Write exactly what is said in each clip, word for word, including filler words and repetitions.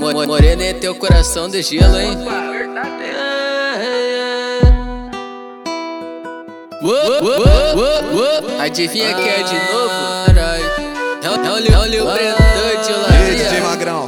Morena é teu coração de gelo, hein? Adivinha quem é de novo? É o Lil Brandão de Olaria. D J Magrão,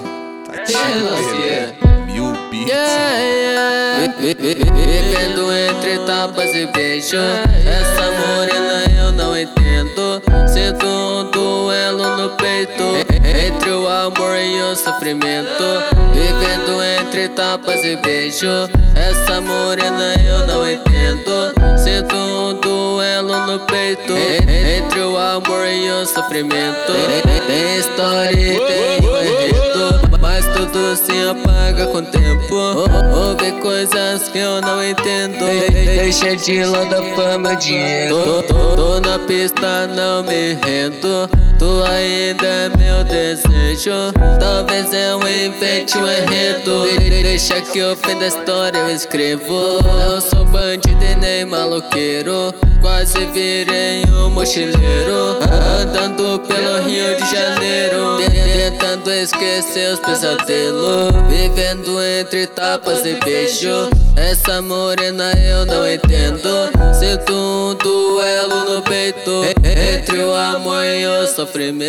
mil beats. Vivendo entre tapas e beijo, essa morena eu não entendo. Sinto um duelo no peito, entre o amor e o sofrimento. Vivendo entre tapas e beijo, essa morena eu não entendo. Sinto um duelo no peito, entre o amor e o sofrimento. Tem história e tem enredo, mas tudo se apaga com o tempo. Houve coisas que eu não entendo. Deixa de lado a fama, dinheiro. Tô, tô, tô na pista, não me rendo. Tu ainda é meu desejo. Talvez eu invente um enredo. Deixa que eu fim da história eu escrevo. Não sou bandido e nem maloqueiro, quase virei um mochileiro, andando pelo Rio de Janeiro, tentando esquecer os pesadelos. Vivendo entre tapas e beijo, essa morena eu não entendo. Sinto um duelo no peito, entre o amor e o sofrimento.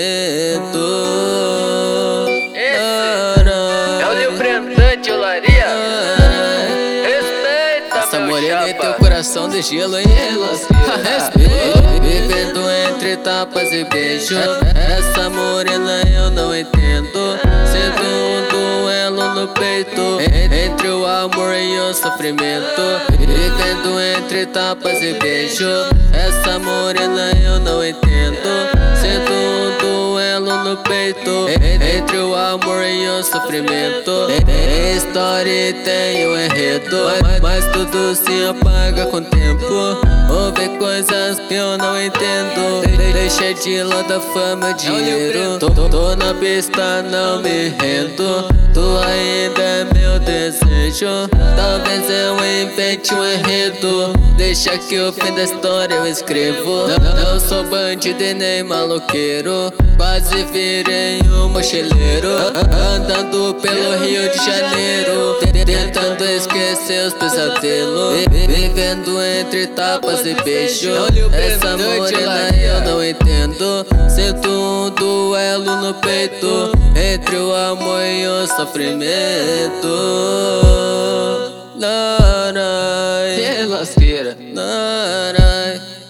Esse é o Lil Brandão de Olaria. Respeita, essa meu morena é chapa. teu coração de gelo, hein? Vivendo entre tapas e beijo, essa morena eu não entendo. Sinto um duelo no peito, entre o amor e o sofrimento. Vivendo entre tapas e beijo, essa morena eu não entendo. Sinto um duelo no peito, entre o amor e o sofrimento. Tem história e tem o enredo, mas tudo se apaga com o tempo. Houve coisas que eu não entendo. Deixa de lado a fama, dinheiro. Tô, tô na pista, não me rendo. Tu ainda é meu desejo. Talvez eu invente um enredo. Deixa que o fim da história eu escrevo. Não, não sou bandido e nem maloqueiro, quase virei um mochileiro, andando pelo Rio de Janeiro, tentando esquecer os pesadelos. Vivendo entre tapas e beijo, essa morena eu não entendo. Sinto um duelo no peito, entre o amor e o sofrimento. Narai, Que lasqueira. narai.